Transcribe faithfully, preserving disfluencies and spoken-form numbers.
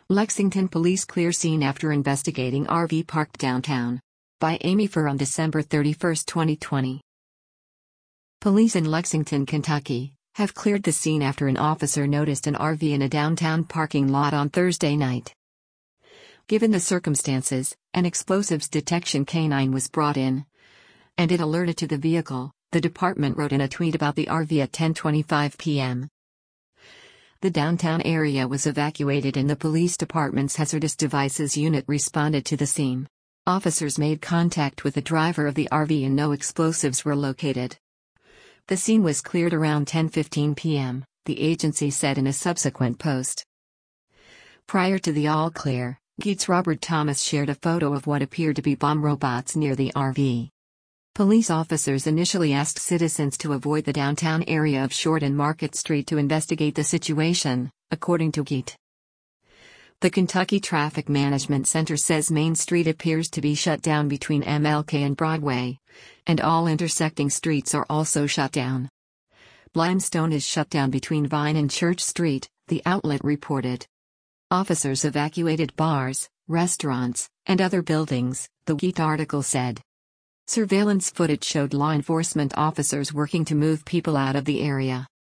Lexington police clear scene after investigating R V parked downtown. By Amy Furr on December thirty-first, twenty twenty. Police in Lexington, Kentucky, have cleared the scene after an officer noticed an R V in a downtown parking lot on Thursday night. Given the circumstances, an explosives detection canine was brought in, and it alerted to the vehicle, the department wrote in a tweet about the R V at ten twenty-five p m The downtown area was evacuated and the police department's hazardous devices unit responded to the scene. Officers made contact with the driver of the R V and no explosives were located. The scene was cleared around ten fifteen p m, the agency said in a subsequent post. Prior to the all-clear, Geets Robert Thomas shared a photo of what appeared to be bomb robots near the R V. Police officers initially asked citizens to avoid the downtown area of Short and Market Street to investigate the situation, according to Geet. The Kentucky Traffic Management Center says Main Street appears to be shut down between M L K and Broadway, and all intersecting streets are also shut down. Limestone is shut down between Vine and Church Street, the outlet reported. Officers evacuated bars, restaurants, and other buildings, the Geet article said. Surveillance footage showed law enforcement officers working to move people out of the area.